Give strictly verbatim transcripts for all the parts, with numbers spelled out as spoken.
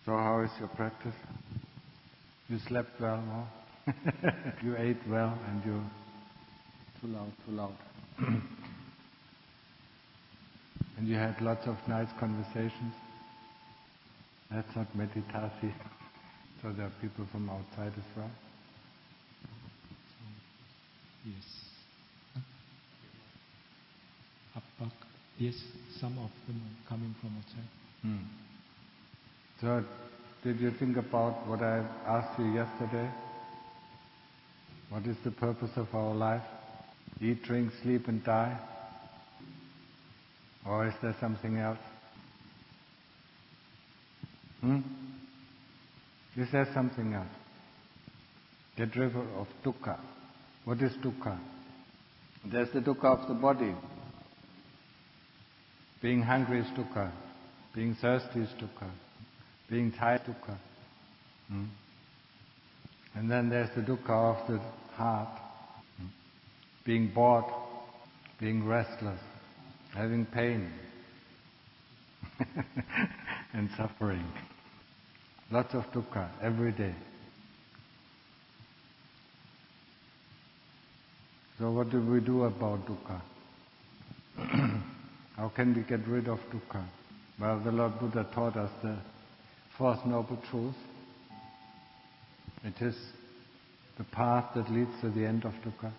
So how is your practice? You slept well, no? You ate well and you... Too loud, too loud. And you had lots of nice conversations. That's not meditasi. So there are people from outside as well. Yes. Huh? Yes, some of them are coming from outside. Hmm. So, did you think about what I asked you yesterday? What is the purpose of our life? Eat, drink, sleep and die? Or is there something else? Hmm? Is there something else? Get rid of dukkha. What is dukkha? There's the dukkha of the body. Being hungry is dukkha. Being thirsty is dukkha. Being tired is dukkha. Hmm? And then there's the dukkha of the heart. Hmm? Being bored, being restless, having pain and suffering. Lots of dukkha every day. So what do we do about dukkha? How can we get rid of dukkha? Well, the Lord Buddha taught us the Fourth Noble Truth. It is the path that leads to the end of dukkha.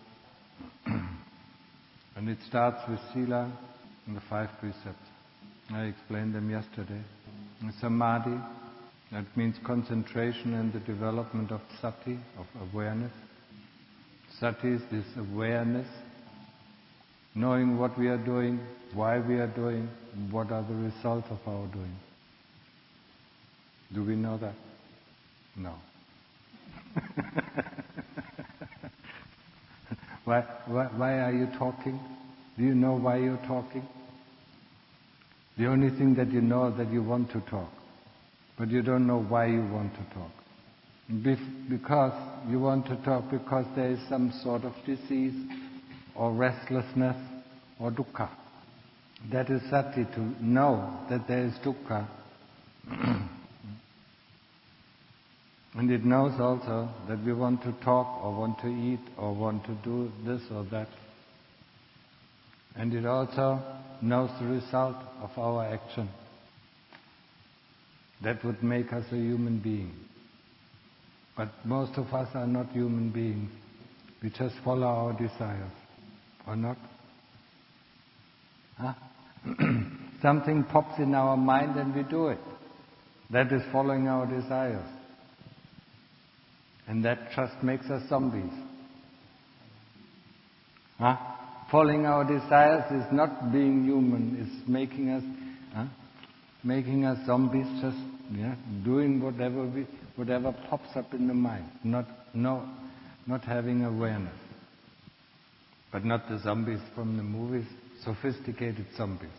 And it starts with sila and the five precepts. I explained them yesterday. And samadhi, that means concentration and the development of sati, of awareness. Sati is this awareness, knowing what we are doing, why we are doing, what are the results of our doing. Do we know that? No. why, why, why are you talking? Do you know why you're talking? The only thing that you know is that you want to talk, but you don't know why you want to talk. Bef- because you want to talk because there is some sort of disease or restlessness or dukkha. That is sati, to know that there is dukkha. And it knows also that we want to talk or want to eat or want to do this or that. And it also knows the result of our action. That would make us a human being. But most of us are not human beings. We just follow our desires. Or not? Huh? Something pops in our mind and we do it. That is following our desires. And that just makes us zombies. Huh? Following our desires is not being human, it's making us huh? making us zombies, just yeah, doing whatever we, whatever pops up in the mind, not no not having awareness. But not the zombies from the movies, sophisticated zombies.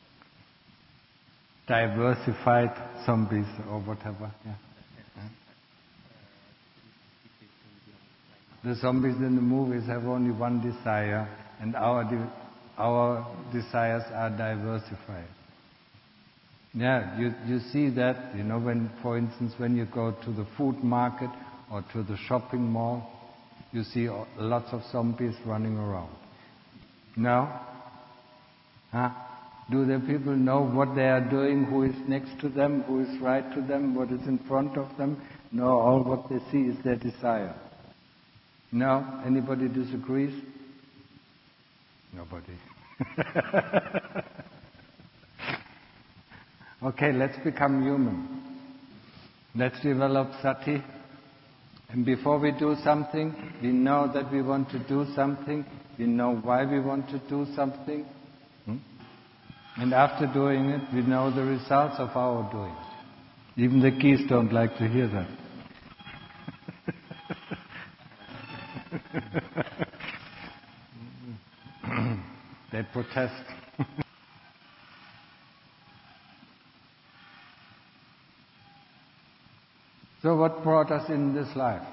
Diversified zombies or whatever. Yeah. Yeah. The zombies in the movies have only one desire, and our de- our desires are diversified. Yeah, you you see that, you know, when, for instance, when you go to the food market or to the shopping mall, you see lots of zombies running around. No? Huh? Do the people know what they are doing, who is next to them, who is right to them, what is in front of them? No, all what they see is their desire. No? Anybody disagrees? Nobody. Okay, let's become human. Let's develop sati. And before we do something, we know that we want to do something. We know why we want to do something. Hmm? And after doing it, we know the results of our doing. Even the geese don't like to hear that. They protest. So what brought us in this life?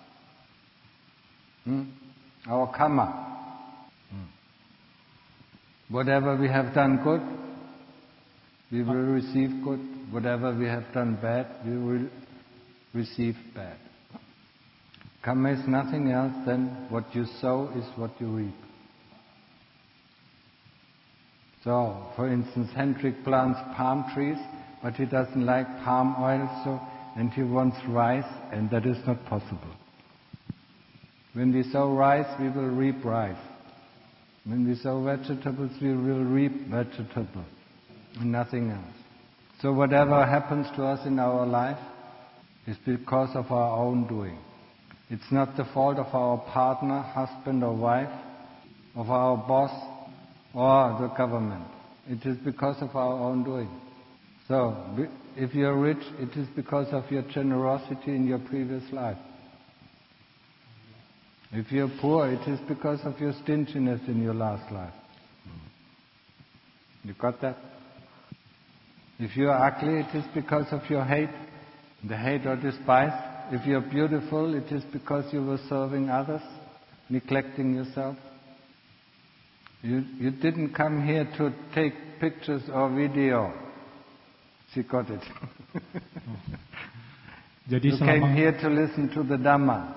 Hmm? Our karma. Hmm. Whatever we have done good, we will receive good. Whatever we have done bad, we will receive bad. Karma is nothing else than what you sow is what you reap. So, for instance, Hendrik plants palm trees, but he doesn't like palm oil, so and he wants rice, and that is not possible. When we sow rice, we will reap rice. When we sow vegetables, we will reap vegetables, and nothing else. So whatever happens to us in our life is because of our own doing. It's not the fault of our partner, husband or wife, of our boss or the government. It is because of our own doing. So, if you're rich, it is because of your generosity in your previous life. If you're poor, it is because of your stinginess in your last life. You got that? If you're ugly, it is because of your hate, the hate or despise. If you're beautiful, it is because you were serving others, neglecting yourself. You, you didn't come here to take pictures or video. She got it. Jadi you selama, came here to listen to the Dhamma.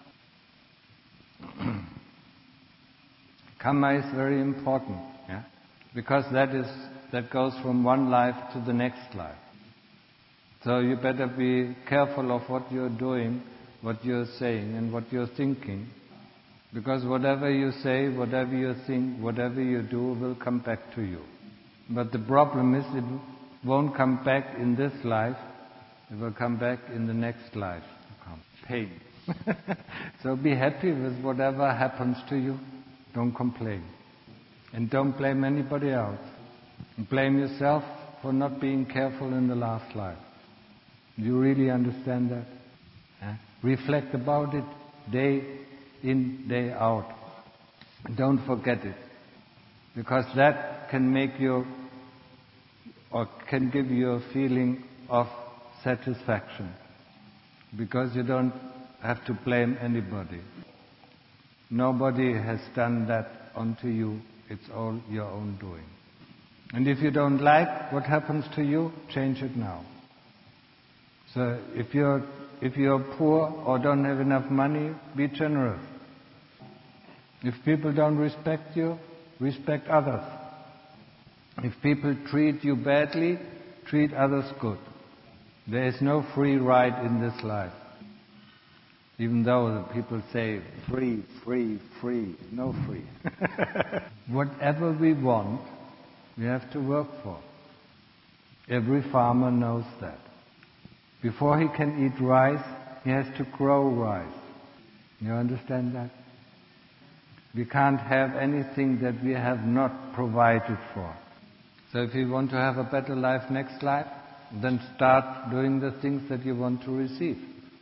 Karma is very important, yeah? Because that is that goes from one life to the next life. So you better be careful of what you're doing, what you're saying, and what you're thinking. Because whatever you say, whatever you think, whatever you do will come back to you. But the problem is it won't come back in this life, it will come back in the next life. Pain. So be happy with whatever happens to you. Don't complain. And don't blame anybody else. Blame yourself for not being careful in the last life. You really understand that? Huh? Reflect about it day in, day out. Don't forget it. Because that can make you, or can give you a feeling of satisfaction. Because you don't have to blame anybody. Nobody has done that onto you. It's all your own doing. And if you don't like what happens to you, change it now. So if you're if you're poor or don't have enough money, be generous. If people don't respect you, respect others. If people treat you badly, treat others good. There is no free ride in this life. Even though the people say free, free, free, no free. Whatever we want, we have to work for. Every farmer knows that. Before he can eat rice, he has to grow rice. You understand that? We can't have anything that we have not provided for. So if you want to have a better life next life, then start doing the things that you want to receive.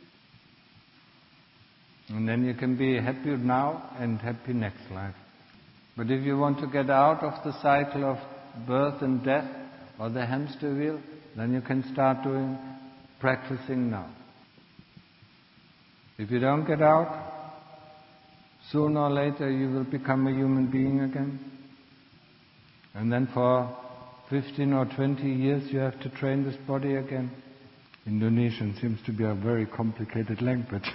And then you can be happy now and happy next life. But if you want to get out of the cycle of birth and death or the hamster wheel, then you can start doing, practicing now. If you don't get out, sooner or later you will become a human being again. And then for fifteen or twenty years you have to train this body again. Indonesian seems to be a very complicated language.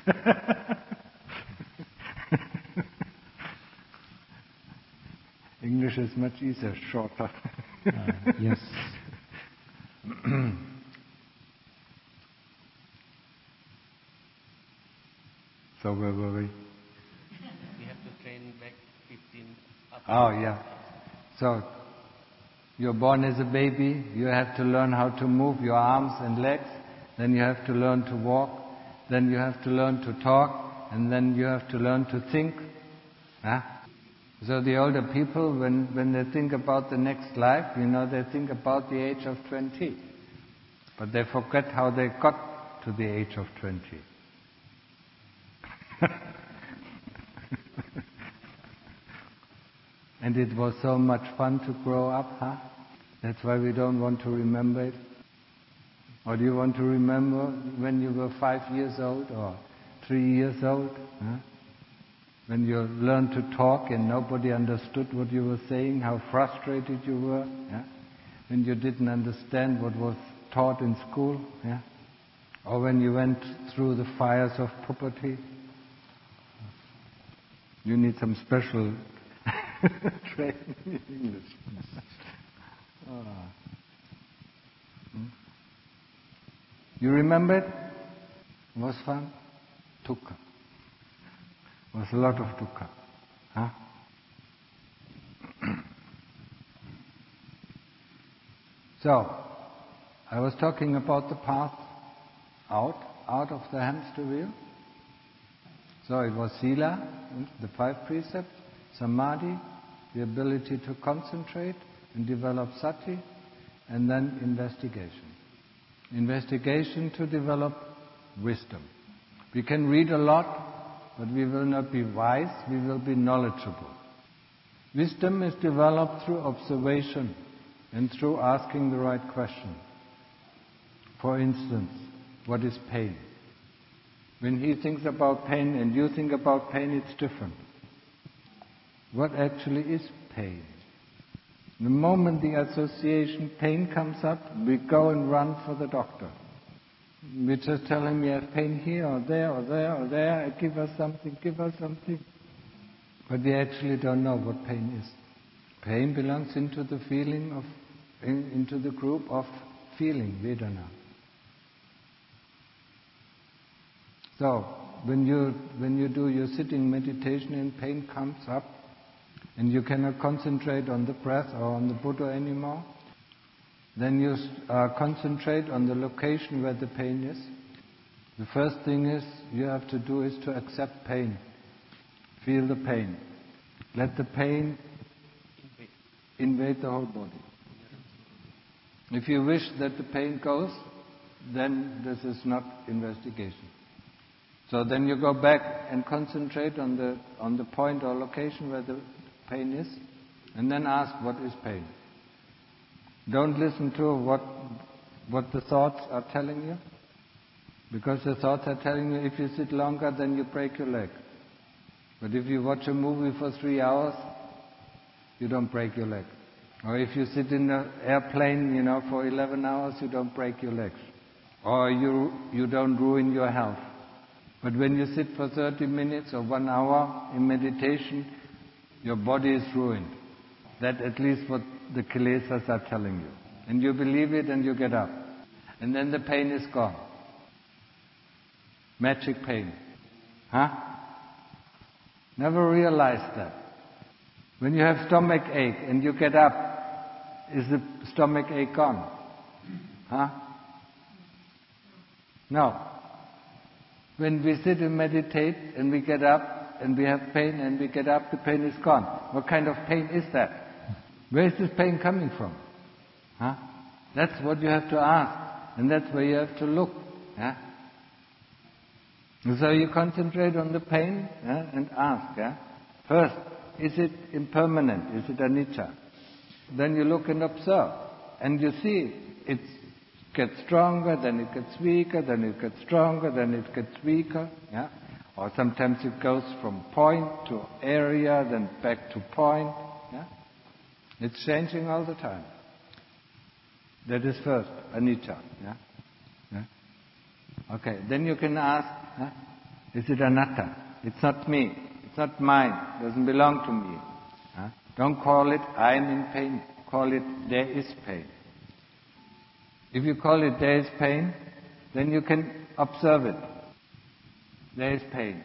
English is much easier, shorter. uh, yes. So where were we? We have to train back fifteen. Up Oh yeah. So you're born as a baby, you have to learn how to move your arms and legs, then you have to learn to walk, then you have to learn to talk, and then you have to learn to think. Huh? So the older people, when, when they think about the next life, you know, they think about the age of twenty. But they forget how they got to the age of twenty. And it was so much fun to grow up, huh? That's why we don't want to remember it. Or do you want to remember when you were five years old or three years old? Huh? When you learned to talk and nobody understood what you were saying, how frustrated you were? Yeah? when you didn't understand what was taught in school, yeah? Or when you went through the fires of puberty. You need some special training in English. Oh. Hmm? You remember it? It was fun? Dukkha. It was a lot of dukkha. Huh? So, I was talking about the path out, out of the hamster wheel. So it was sila, the five precepts, samadhi, the ability to concentrate and develop sati, and then investigation. Investigation to develop wisdom. We can read a lot, but we will not be wise, we will be knowledgeable. Wisdom is developed through observation and through asking the right question. For instance, what is pain? When he thinks about pain and you think about pain, it's different. What actually is pain? The moment the association pain comes up, we go and run for the doctor. We just tell him, you have pain here or there or there or there, give us something, give us something. But we actually don't know what pain is. Pain belongs into the feeling of, in, into the group of feeling, Vedana. So, when you, when you do your sitting meditation and pain comes up, and you cannot concentrate on the breath or on the Buddha anymore, then you uh, concentrate on the location where the pain is. The first thing is you have to do is to accept pain. Feel the pain. Let the pain invade the whole body. If you wish that the pain goes, then this is not investigation. So then you go back and concentrate on the on the point or location where the pain is, and then ask, what is pain? Don't listen to what what the thoughts are telling you, because the thoughts are telling you if you sit longer, then you break your leg. But if you watch a movie for three hours, you don't break your leg. Or if you sit in an airplane, you know, for eleven hours, you don't break your legs. Or you you don't ruin your health. But when you sit for thirty minutes or one hour in meditation, your body is ruined. That at least what the kilesas are telling you. And you believe it and you get up. And then the pain is gone. Magic pain. Huh? Never realized that. When you have stomach ache and you get up, is the stomach ache gone? Huh? No. When we sit and meditate and we get up and we have pain and we get up, the pain is gone. What kind of pain is that? Where is this pain coming from? Huh? That's what you have to ask, and that's where you have to look. Yeah? So you concentrate on the pain, yeah, and ask. Yeah? First, is it impermanent? Is it anicca? Then you look and observe, and you see it gets stronger, then it gets weaker, then it gets stronger, then it gets weaker. Yeah? Or sometimes it goes from point to area, then back to point. Yeah? It's changing all the time. That is first, anicca. Yeah? Yeah? Okay, then you can ask, huh? Is it anatta? It's not me. It's not mine. It doesn't belong to me. Huh? Don't call it, I'm in pain. Call it, there is pain. If you call it, there is pain, then you can observe it. There is pain.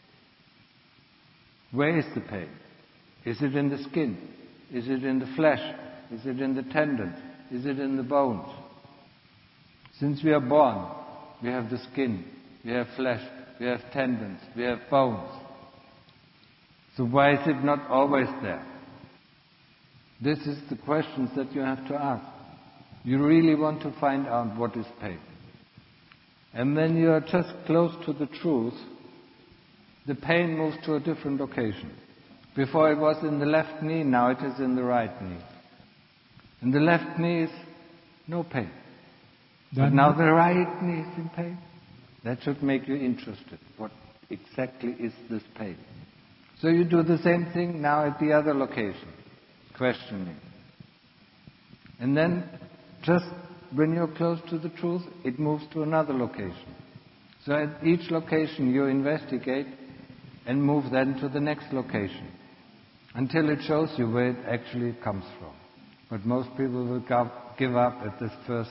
Where is the pain? Is it in the skin? Is it in the flesh? Is it in the tendons? Is it in the bones? Since we are born, we have the skin, we have flesh, we have tendons, we have bones. So why is it not always there? This is the questions that you have to ask. You really want to find out what is pain. And when you are just close to the truth, the pain moves to a different location. Before it was in the left knee, now it is in the right knee. And the left knee is no pain. But now the right knee is in pain. That should make you interested. What exactly is this pain? So you do the same thing now at the other location. Questioning. And then, just when you're close to the truth, it moves to another location. So at each location you investigate and move then to the next location until it shows you where it actually comes from. But most people will give up at this first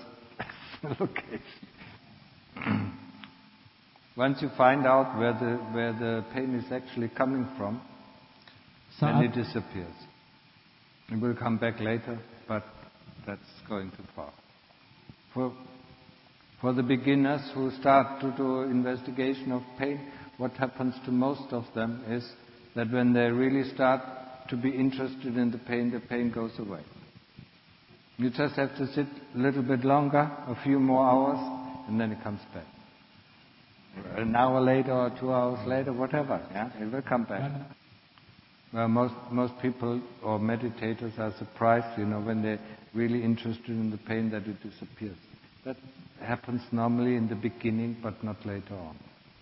location. Once you find out where the, where the pain is actually coming from, so then it disappears. It will come back later, but that's going too far. For, for the beginners who start to do investigation of pain, what happens to most of them is that when they really start to be interested in the pain, the pain goes away. You just have to sit a little bit longer, a few more hours, and then it comes back. An hour later or two hours later, whatever, yeah, it will come back. Well, most most people or meditators are surprised, you know, when they're really interested in the pain, that it disappears. That happens normally in the beginning, but not later on.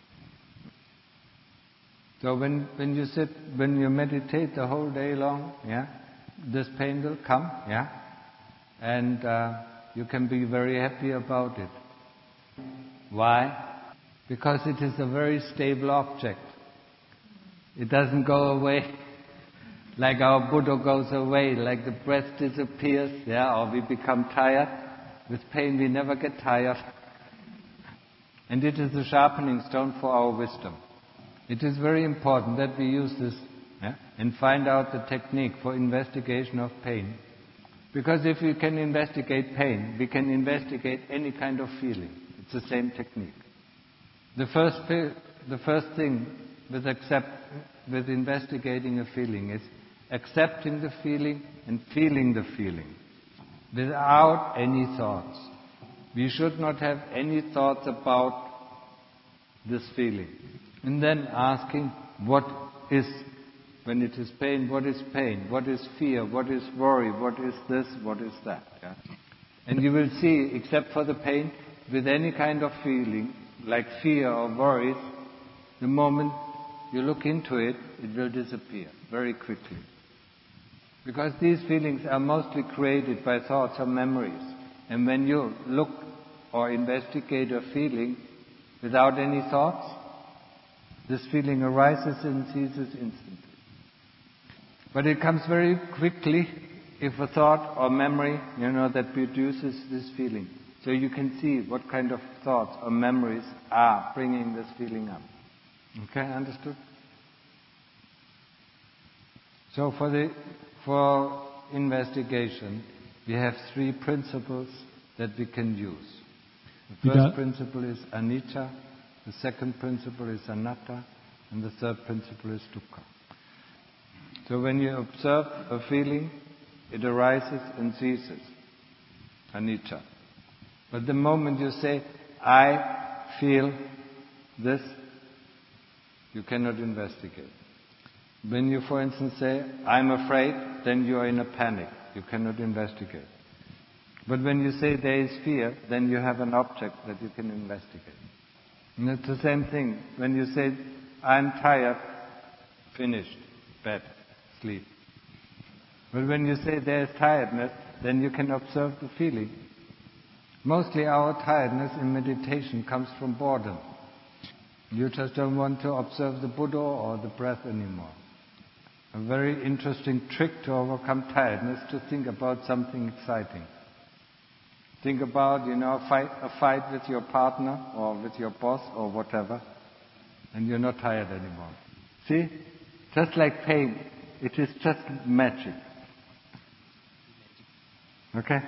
So when when you sit, when you meditate the whole day long, yeah, this pain will come, yeah, and uh, you can be very happy about it. Why? Because it is a very stable object. It doesn't go away like our Buddha goes away, like the breath disappears, yeah, or we become tired. With pain we never get tired. And it is a sharpening stone for our wisdom. It is very important that we use this, yeah, and find out the technique for investigation of pain. Because if we can investigate pain, we can investigate any kind of feeling. It's the same technique. The first, the first thing with, accept, with investigating a feeling is accepting the feeling and feeling the feeling without any thoughts. We should not have any thoughts about this feeling. And then asking, what is, when it is pain, what is pain? What is fear? What is worry? What is this? What is that? Yeah? And you will see, except for the pain, with any kind of feeling, like fear or worries, the moment you look into it, it will disappear very quickly. Because these feelings are mostly created by thoughts or memories. And when you look or investigate a feeling without any thoughts, this feeling arises and ceases instantly. But it comes very quickly if a thought or memory, you know, that produces this feeling. So you can see what kind of thoughts or memories are bringing this feeling up. Okay, understood? So for the for investigation, we have three principles that we can use. The first principle is anicca, the second principle is anatta, and the third principle is dukkha. So when you observe a feeling, it arises and ceases, anicca. But the moment you say, I feel this, you cannot investigate. When you, for instance, say, I'm afraid, then you are in a panic. You cannot investigate. But when you say there is fear, then you have an object that you can investigate. And it's the same thing. When you say, I'm tired, finished, bed, sleep. But when you say there is tiredness, then you can observe the feeling. Mostly our tiredness in meditation comes from boredom. You just don't want to observe the Buddha or the breath anymore. A very interesting trick to overcome tiredness is to think about something exciting. Think about, you know, a fight, a fight with your partner or with your boss or whatever, and you're not tired anymore. See? Just like pain, it is just magic. Okay?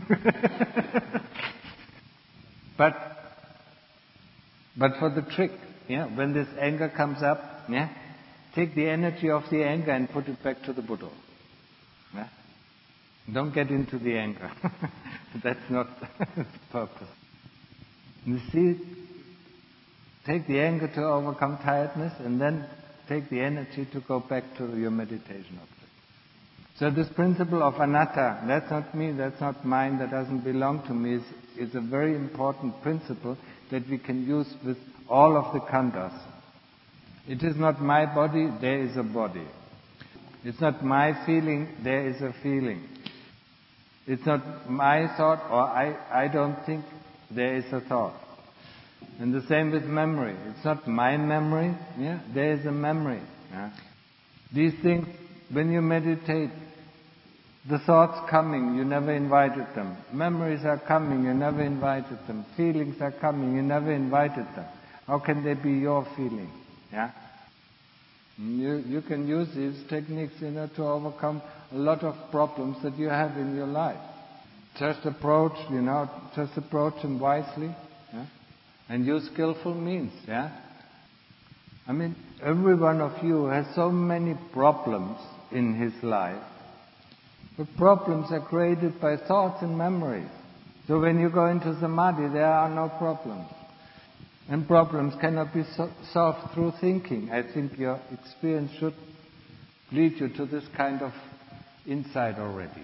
but, but for the trick, yeah, when this anger comes up, yeah, take the energy of the anger and put it back to the Buddha. Yeah? Don't get into the anger. That's not the purpose. You see, take the anger to overcome tiredness and then take the energy to go back to your meditation object. So this principle of anatta, that's not me, that's not mine, that doesn't belong to me, is, is a very important principle that we can use with all of the khandhas. It is not my body, there is a body. It's not my feeling, there is a feeling. It's not my thought, or I, I don't think there is a thought. And the same with memory. It's not my memory, yeah? There is a memory. Yeah? These things, when you meditate, the thoughts coming, you never invited them. Memories are coming, you never invited them. Feelings are coming, you never invited them. How can they be your feeling? Yeah? You, you can use these techniques, you know, to overcome a lot of problems that you have in your life. Just approach, you know, just approach them wisely, yeah? And use skillful means, yeah? I mean, every one of you has so many problems in his life. The problems are created by thoughts and memories. So when you go into samadhi, there are no problems. And problems cannot be so- solved through thinking. I think your experience should lead you to this kind of insight already.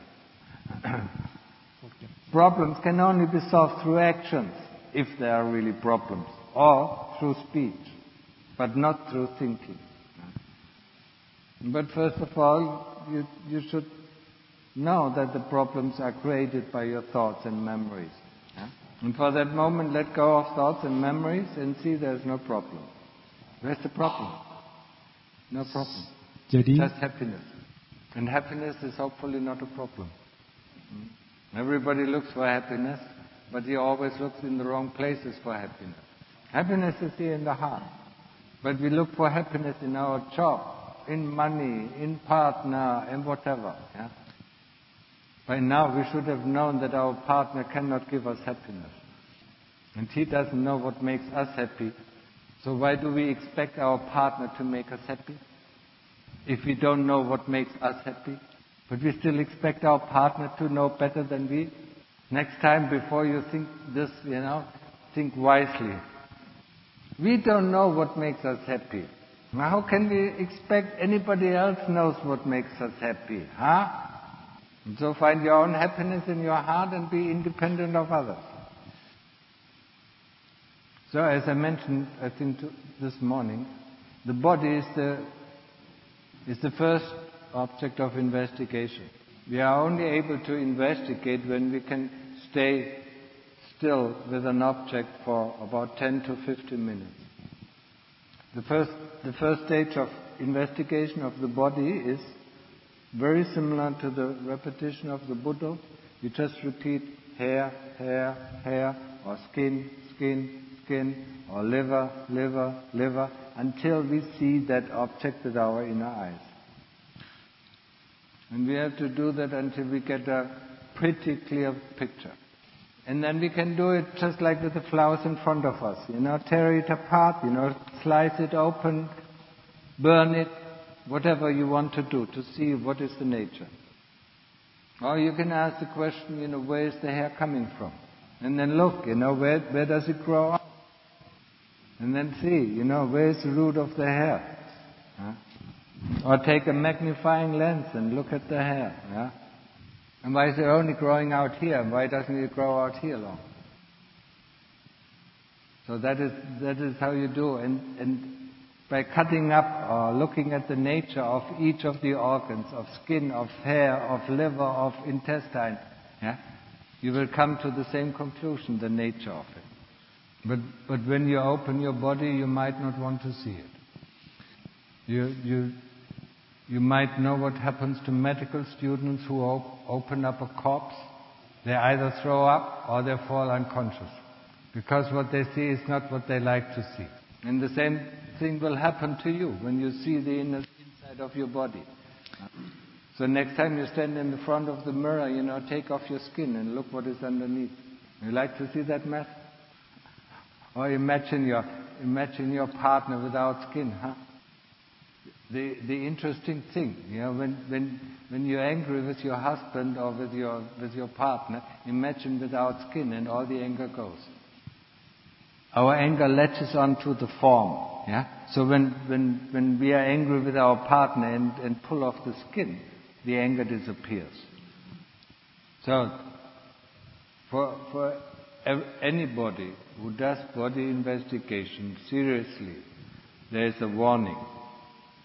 Problems can only be solved through actions, if there are really problems, or through speech, but not through thinking. But first of all, you, you should know that the problems are created by your thoughts and memories. Yeah? And for that moment, let go of thoughts and memories and see there's no problem. Where's the problem? No problem. Jadi, Just happiness. And happiness is hopefully not a problem. Everybody looks for happiness, but he always looks in the wrong places for happiness. Happiness is here in the heart. But we look for happiness in our job, in money, in partner, and whatever. Yeah? By now we should have known that our partner cannot give us happiness. And he doesn't know what makes us happy. So why do we expect our partner to make us happy? If we don't know what makes us happy? But we still expect our partner to know better than we? Next time, before you think this, you know, think wisely. We don't know what makes us happy. Now, how can we expect anybody else knows what makes us happy? Huh? And so find your own happiness in your heart and be independent of others. So as I mentioned, I think to, this morning, the body is the, is the first object of investigation. We are only able to investigate when we can stay still with an object for about ten to fifteen minutes. The first, the first stage of investigation of the body is very similar to the repetition of the Buddha. You just repeat hair, hair, hair, or skin, skin, skin, or liver, liver, liver, until we see that object with our inner eyes. And we have to do that until we get a pretty clear picture. And then we can do it just like with the flowers in front of us. You know, tear it apart, you know, slice it open, burn it, whatever you want to do to see what is the nature. Or you can ask the question, you know, where is the hair coming from? And then look, you know, where, where does it grow up? And then see, you know, where is the root of the hair? Huh? Or take a magnifying lens and look at the hair. Yeah? And why is it only growing out here? Why doesn't it grow out here long? So that is that is how you do. And, and by cutting up or looking at the nature of each of the organs, of skin, of hair, of liver, of intestine, yeah, you will come to the same conclusion, the nature of it. But but when you open your body, you might not want to see it. You you you might know what happens to medical students who op- open up a corpse. They either throw up or they fall unconscious, because what they see is not what they like to see. And the same thing will happen to you when you see the inner inside of your body. So next time you stand in the front of the mirror, you know, take off your skin and look what is underneath. You like to see that mess? Or imagine your imagine your partner without skin, huh? The the interesting thing, you know, when when when you're angry with your husband or with your with your partner, imagine without skin and all the anger goes. Our anger latches onto the form, yeah. So when when when we are angry with our partner and, and pull off the skin, the anger disappears. So for for anybody who does body investigation seriously, there is a warning.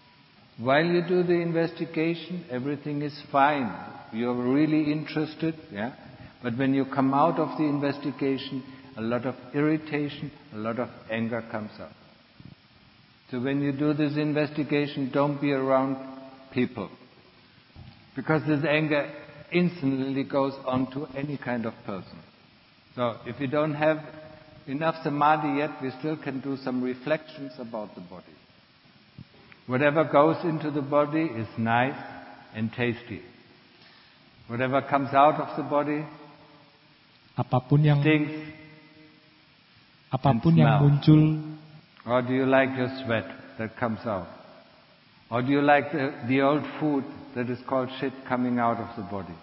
While you do the investigation, everything is fine. You're really interested, yeah? But when you come out of the investigation, a lot of irritation, a lot of anger comes up. So when you do this investigation, don't be around people. Because this anger instantly goes on to any kind of person. So if you don't have enough samadhi yet, we still can do some reflections about the body. Whatever goes into the body is nice and tasty. Whatever comes out of the body Apapun yang stinks. apapun yang muncul. Or do you like your sweat that comes out? Or do you like the, the old food that is called shit coming out of the body?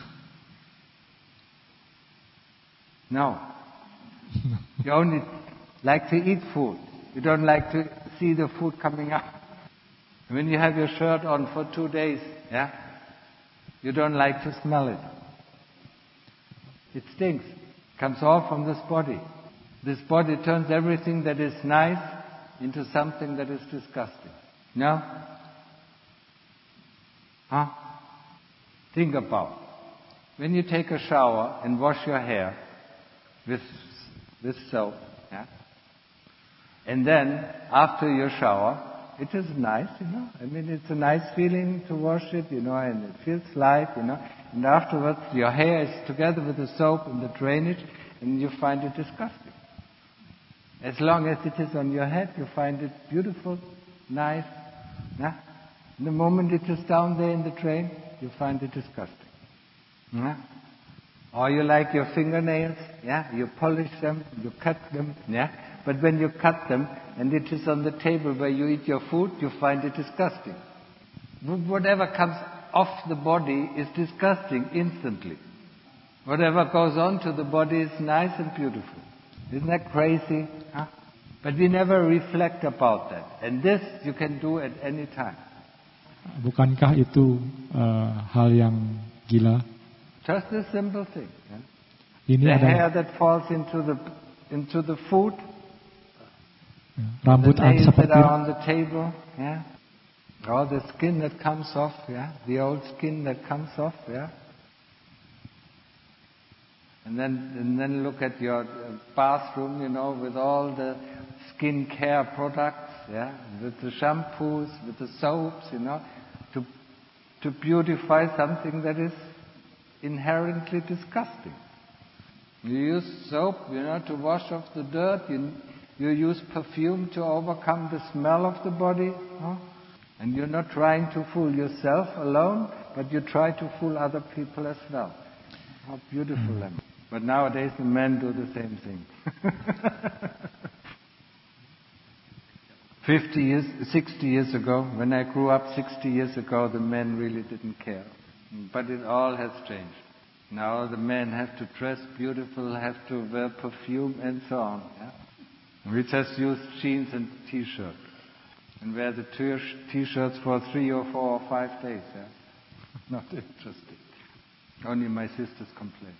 No. You only like to eat food. You don't like to see the food coming out. When you have your shirt on for two days, yeah, you don't like to smell it. It stinks. It comes all from this body. This body turns everything that is nice into something that is disgusting. No? Huh? Think about when you take a shower and wash your hair with with soap, yeah? And then after your shower, it is nice, you know. I mean, it's a nice feeling to wash it, you know, and it feels light, you know. And afterwards, your hair is together with the soap and the drainage, and you find it disgusting. As long as it is on your head, you find it beautiful, nice. Yeah? The moment it is down there in the drain, you find it disgusting. Yeah? Or you like your fingernails, yeah? You polish them, you cut them, yeah? But when you cut them and it is on the table where you eat your food, you find it disgusting. Whatever comes off the body is disgusting instantly. Whatever goes on to the body is nice and beautiful. Isn't that crazy? Huh? But we never reflect about that. And this you can do at any time. Bukankah itu uh, hal yang gila? Just a simple thing. Yeah? Ini The adalah hair that falls into the into the food, rambut the nails that seperti are on the table, yeah, or the skin that comes off, yeah, the old skin that comes off, yeah. And then and then look at your bathroom, you know, with all the skin care products, yeah, with the shampoos, with the soaps, you know, to to beautify something that is inherently disgusting. You use soap, you know, to wash off the dirt. You, you use perfume to overcome the smell of the body. Huh? And you're not trying to fool yourself alone, but you try to fool other people as well. How beautiful them. But nowadays the men do the same thing. Fifty years, sixty years ago, when I grew up sixty years ago, the men really didn't care. But it all has changed. Now the men have to dress beautiful, have to wear perfume and so on. Yeah? We just use jeans and t-shirts. And wear the t-shirts for three or four or five days. Yeah? Not interesting. Only my sisters complain.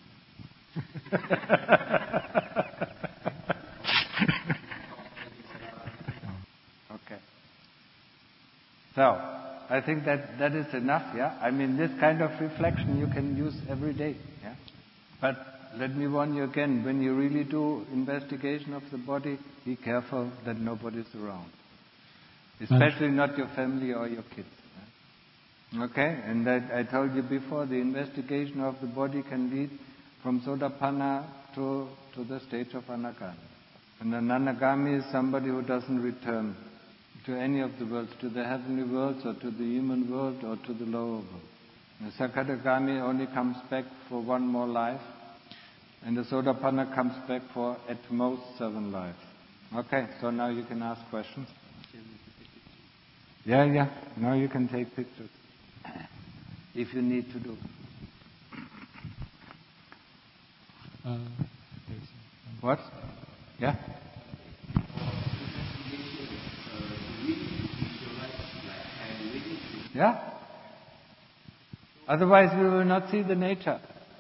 Okay. So, I think that that is enough, yeah? I mean, this kind of reflection you can use every day, yeah? But let me warn you again, when you really do investigation of the body, be careful that nobody's around. Especially not your family or your kids. Yeah? Okay? And I, I told you before, the investigation of the body can lead from Sotapanna to, to the stage of Anagami. And an Anagami is somebody who doesn't return to any of the worlds, to the heavenly worlds or to the human world or to the lower world. The Sakadagami only comes back for one more life, and the Sotapanna comes back for at most seven lives. Okay, so now you can ask questions. Yeah, yeah, now you can take pictures. If you need to do. Uh, What? Yeah? Yeah? Otherwise we will not see the nature.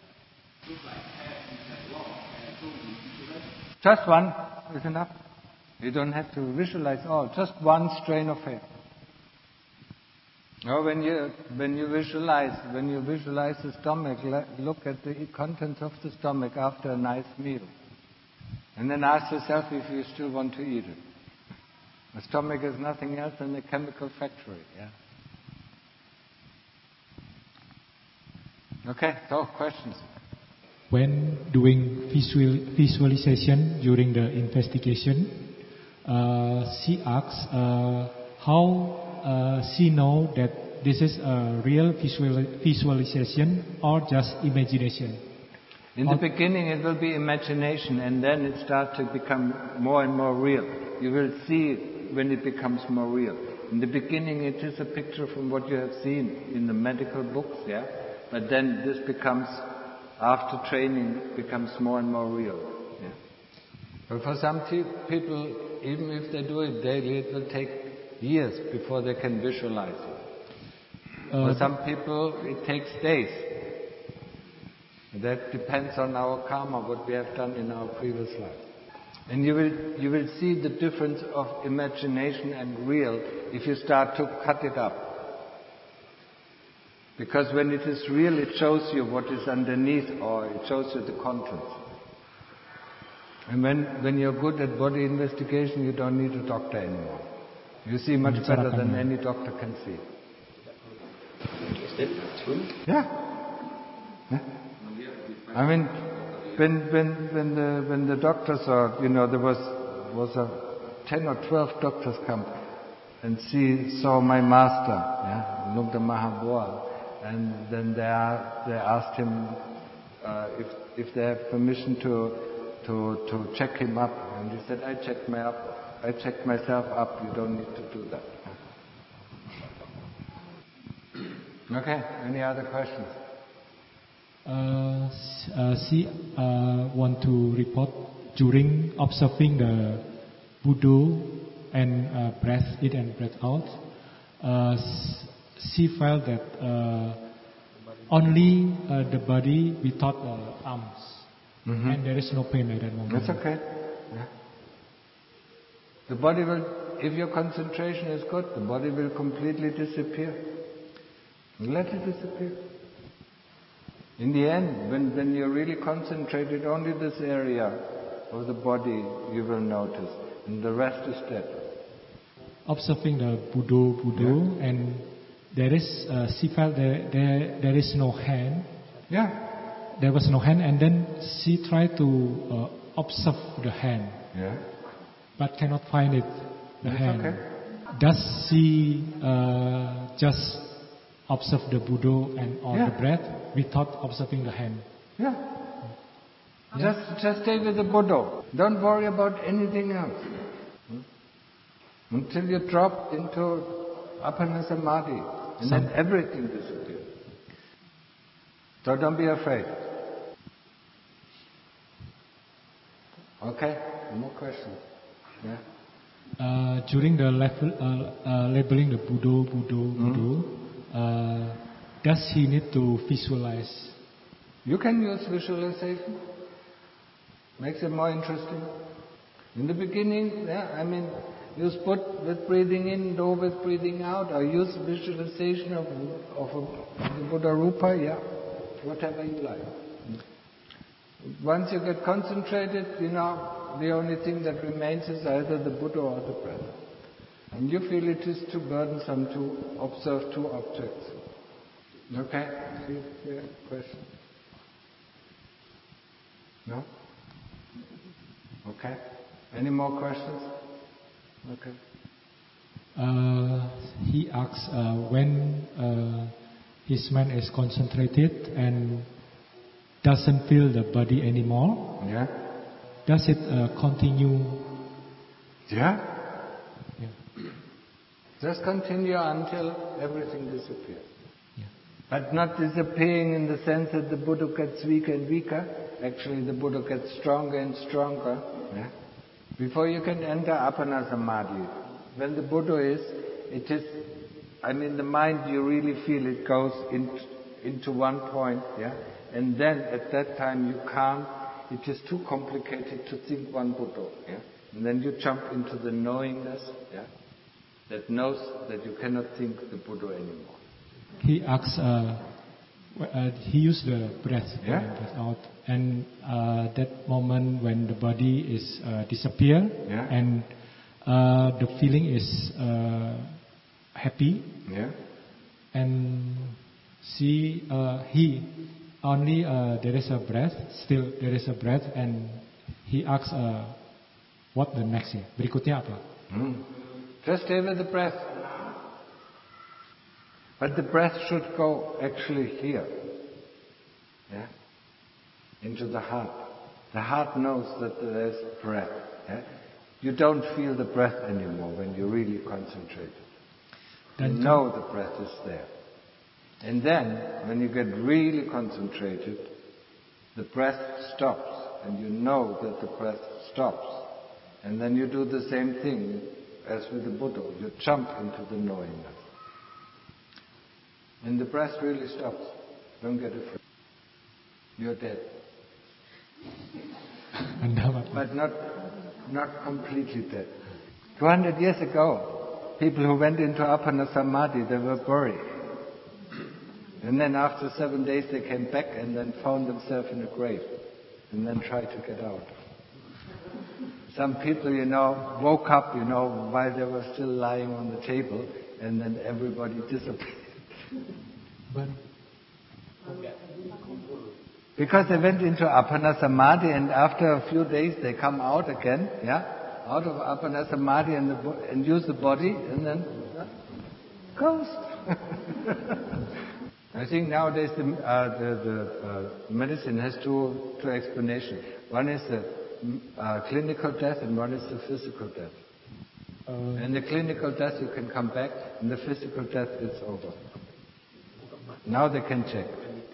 Just one is enough. You don't have to visualize all. Just one strain of hair. Or when you when you visualize when you visualize the stomach, look at the contents of the stomach after a nice meal, and then ask yourself if you still want to eat it. The stomach is nothing else than a chemical factory. Yeah. Okay. So questions. When doing visual, visualization during the investigation, uh, she asks uh, how uh, she know that this is a real visual, visualization or just imagination. In the beginning it will be imagination, and then it starts to become more and more real. You will see it when it becomes more real. In the beginning it is a picture from what you have seen in the medical books, yeah? But then this becomes, after training, becomes more and more real. Yeah. But for some te- people, even if they do it daily, it will take years before they can visualize it. Uh, for some people, it takes days. That depends on our karma, what we have done in our previous life. And you will you will see the difference of imagination and real if you start to cut it up. Because when it is real, it shows you what is underneath, or it shows you the contents. And when, when you're good at body investigation, you don't need a doctor anymore. You see much better than any doctor can see. Is that true? Yeah. yeah. I mean, when when when the when the doctors are, you know, there was was a ten or twelve doctors come and see saw my master, yeah, Lungta Mahaboa. And then they, are, they asked him uh, if if they have permission to to to check him up, and he said, "I checked my up, I checked myself up. You don't need to do that." Okay. Any other questions? Uh, uh, she uh, want to report during observing the Buddha and uh, breath in and breath out. Uh, She felt that uh, only uh, the body without the arms, mm-hmm. and there is no pain at that moment. That's okay. Yeah. The body will, if your concentration is good, the body will completely disappear. Let it disappear. In the end, when, when you're really concentrated, only this area of the body you will notice, and the rest is dead. Observing the Buddha, Buddha, yeah. and there is, uh, she felt there, there, there is no hand. Yeah. There was no hand, and then she tried to uh, observe the hand. Yeah. But cannot find it, the That's hand. Okay. Does she uh, just observe the Buddha and or yeah. the breath without observing the hand? Yeah. yeah. Just, just stay with the Buddha. Don't worry about anything else. Hmm? Until you drop into Appana Samadhi, and Some. then everything disappears. So don't be afraid. Okay? More questions? Yeah? Uh, during the level, uh, uh, labeling the Buddha, Buddha, mm-hmm. Buddha, uh, does he need to visualize? You can use visualization. Makes it more interesting. In the beginning, yeah, I mean, use put with breathing in, do with breathing out, or use visualization of, of, a, of the Buddha Rupa, yeah, whatever you like. Once you get concentrated, you know, the only thing that remains is either the Buddha or the breath. And you feel it is too burdensome to observe two objects. Okay? See, yeah, question? No? Okay. Any more questions? Okay. Uh, he asks uh, when uh, his mind is concentrated and doesn't feel the body anymore. Yeah. Does it uh, continue? Yeah. yeah. Just continue until everything disappears. Yeah. But not disappearing in the sense that the Buddha gets weaker and weaker. Actually, the Buddha gets stronger and stronger. Yeah. Before you can enter Appana Samadhi, when the Buddha is, it is, I mean, the mind, you really feel it goes in, into one point, yeah? And then at that time you can't, it is too complicated to think one Buddha, yeah? And then you jump into the knowingness, yeah? that knows that you cannot think the Buddha anymore. He asks, uh, uh, he used the breath in Yeah. and breath out, and uh, that moment when the body is uh, disappear, Yeah. and uh, the feeling is uh, happy, Yeah? and see uh, he only uh, there is a breath, still there is a breath, and he asks, uh, what the next? Berikutnya apa? Hmm. Just stay with the breath. But the breath should go actually here. Yeah? Into the heart. The heart knows that there is breath. Yeah? You don't feel the breath anymore when you really concentrate. You Dan know the breath is there. And then, when you get really concentrated, the breath stops. And you know that the breath stops. And then you do the same thing as with the Buddha. You jump into the knowingness. And the breath really stops. Don't get afraid. You're dead. Anda But not, not completely dead. two hundred years ago, people who went into Appana Samadhi, they were buried. And then after seven days they came back and then found themselves in a grave. And then tried to get out. Some people, you know, woke up, you know, while they were still lying on the table. And then everybody disappeared. But Because they went into Appana Samadhi and after a few days they come out again, yeah, out of Appana Samadhi and, the, and use the body and then uh, ghost. I think nowadays the, uh, the, the uh, medicine has two, two explanations. One is the uh, clinical death and one is the physical death. uh, And the clinical death you can come back and the physical death it's over. Now they can check.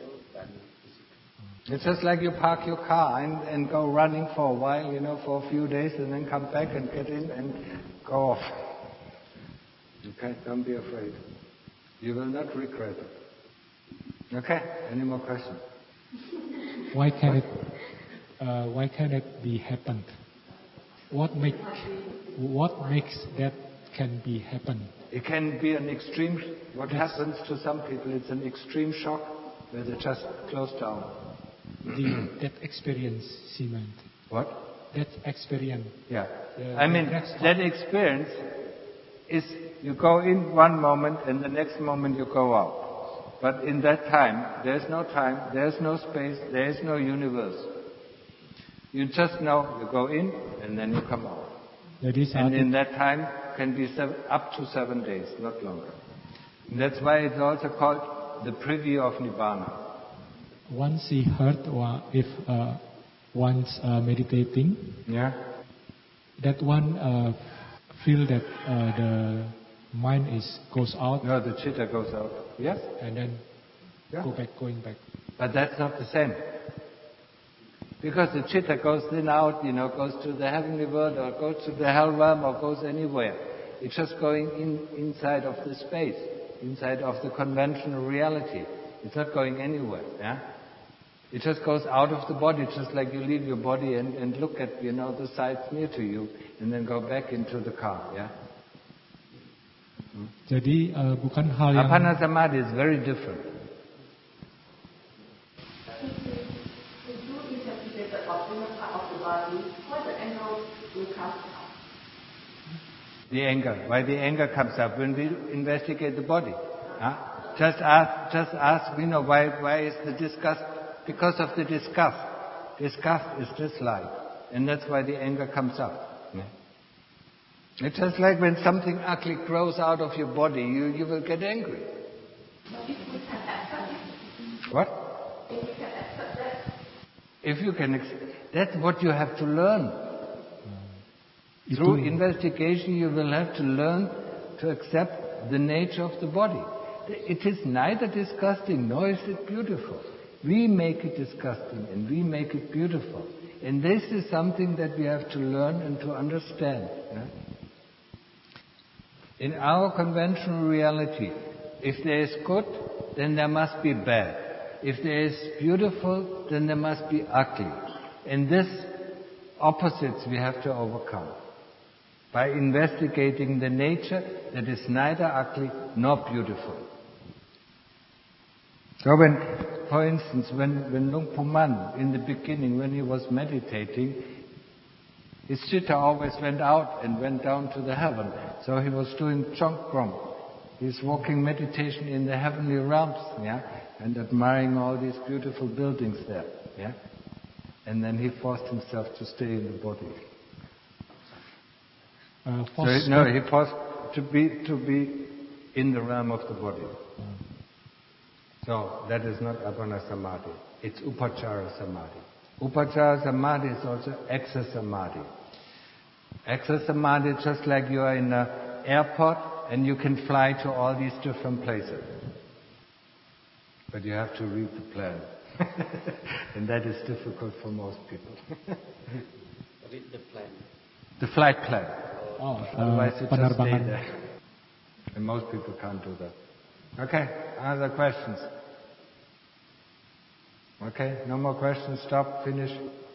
It's just like you park your car and, and go running for a while, you know, for a few days and then come back and get in and go off. Okay, don't be afraid. You will not regret it. Okay, any more questions? why can it? Uh, why can it be happened? What make? What makes that can be happen? It can be an extreme, what Yes. happens to some people, it's an extreme shock where they just close down. The, that experience, Simon. What? That experience. Yeah. The- I mean, the next that experience is you go in one moment and the next moment you go out. But in that time, there's no time, there's no space, there's no universe. You just know you go in and then you come out. Jadi And saat in itu, that time can be seven, up to seven days, not longer. And that's why it's also called the preview of Nibbana. once he heard, wa- if uh, once uh, meditating, Yeah? that one uh, feel that uh, the mind is goes out No, the chitta goes out. Yes? and then Yeah. go back, going back. But that's not the same. Because the chitta goes then out, you know, goes to the heavenly world or goes to the hell realm or goes anywhere. It's just going in, inside of the space, inside of the conventional reality. It's not going anywhere, yeah? It just goes out of the body, just like you leave your body and, and look at, you know, the sights near to you and then go back into the car, yeah? Jadi uh, bukan hal yang Appana Samadhi is very different. If you investigate the optimal part of the body, why the anger will come out? The anger. Why the anger comes up when we investigate the body. Huh? Just ask, just ask, you know, why, why is the disgust? Because of the disgust. Disgust is dislike. And that's why the anger comes up. Yeah. It's just like when something ugly grows out of your body, you, you will get angry. What? If you can, ex- that's what you have to learn. itu Through investigation, you will have to learn to accept the nature of the body. It is neither disgusting nor is it beautiful. We make it disgusting and we make it beautiful. And this is something that we have to learn and to understand. Yeah? In our conventional reality, if there is good, then there must be bad. If there is beautiful, then there must be ugly. And this opposites we have to overcome. by investigating the nature that is neither ugly nor beautiful. So when, for instance, when, when Luang Pu Man, in the beginning, when he was meditating, his chitta always went out and went down to the heaven. So he was doing Chongkrom. He's walking meditation in the heavenly realms, yeah, and admiring all these beautiful buildings there, yeah. And then he forced himself to stay in the body. Uh, so he, no, he forced to be to be in the realm of the body. Mm. So that is not Appana Samadhi. It's Upachara Samadhi. Upachara Samadhi is also Eksa Samadhi. Eksa Samadhi is just like you are in an airport and you can fly to all these different places. But you have to read the plan. And that is difficult for most people. Read the plan. The flight plan. Oh, Otherwise uh, you just stay penerbangan. there. And most people can't do that. Okay, other questions? Okay, no more questions, stop, finish.